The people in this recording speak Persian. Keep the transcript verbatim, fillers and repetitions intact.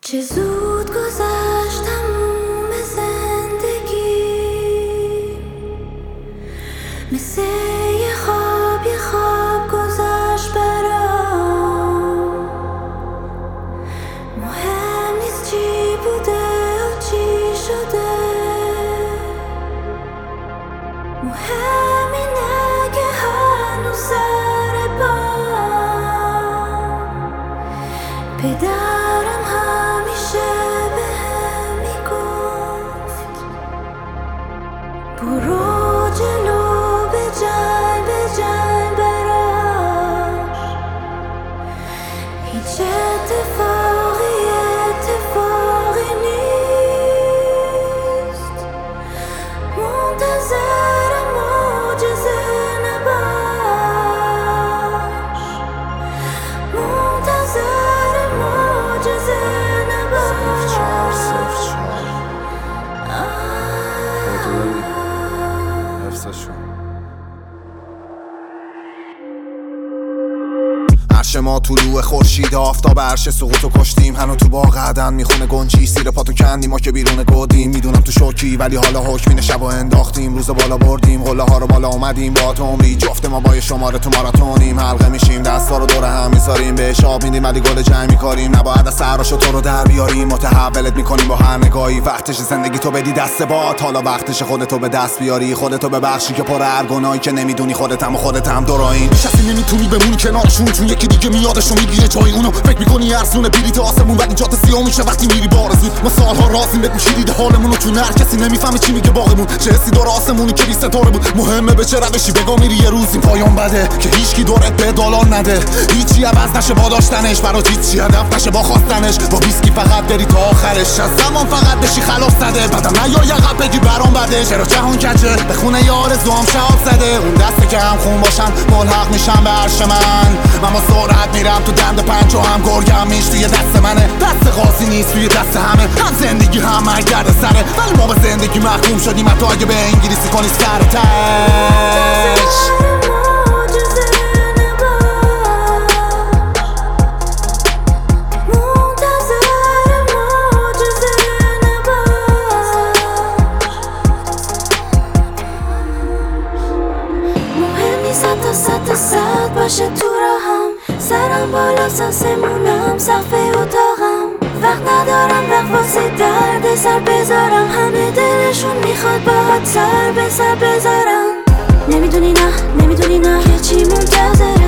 چه زود گذشت تموم زندگی، مثل یه خواب یه خواب گذشت برام. مهم نیست چی بوده و چی شده، مهم اینه که هنوز سر پام. پدرم همیشه بهم میگفت برو جلو، بجنگ بجنگ براش. هیچ اتفاقی اتفاقی نیست، منتظر معجزه نباش، منتظر معجزه نباش. عرش ما طلوع خورشید، آفتاب عرش سقوطو کشتیم. هنو تو باغ عدن میخونه گنجی، سیر پاتو کندیم ما که بیرون گودیم. میدونم تو شوکی ولی حالا حکمین شب و انداختیم. روز بالا بردیم، قله ها رو بالا اومدیم. با اتمری جفت ما با شماره تو ماراتونیم. حلقه میشیم، دستا رو دور هم میذاریم، بهش آب میدیم ولی گل جنگ میکاریم. نباید از سراشو تو رو در بیاریم، متحولت میکنیم با هر نگاهی. وقتش زندگی تو بدی دست باد، حالا وقتش خودتو به دست بیاری. خودتو ببخشی که پر هر گناهی که نمیدونی خودتم و خودتم دوراین. نشستی نمیتونی بمونی کنارشون، چون یکی دیگه میادشو میگیره جای اونو. فکر میکنی ارزونه بلیط آسمون ولی جات سیاه میشه وقتی میری بارزون. ما سالها رازیم بهت میشیدید حالمونو، چون هر کسی نمیفهمه چی میگه باغمون. چه حسی داره آسمونی که بی ستاره بود، مهمه به چه روشی بگا میری. یه روز این پایان بده که هیچکی دورت به دالان نده. هیچی عوض نشه با داشتنش، برات هیچی هدف نشه با خواستنش. با ویسکی فقط بری تا آخرش، از زمان فقط بشی خلاص زده. بعدم نیای عقب بگی برام بده، چرا جهان کجه به خونه یار زوام شهاب زده. اون دسته که هم خون باشن ملحق میشن به عرش من. من با سرعت میرم تو دند پنج و هم گرگم میش توی دست منه. دست قاضی نیست توی دست همه، هم زندگی هم مرگرد سره. ولی ما به زندگی محکوم شدیم، حتی اگه به انگلیسی کنی سرتش. صد تا صد تا صد باشه تو راهم، سرم بالا ساسمونم سقف اتاقم. وقت ندارم وقت واسه درد سر بذارم، همه دلشون میخواد باهات سر به سر بذارم. نمیدونی نه نمیدونی نه که چی منتظر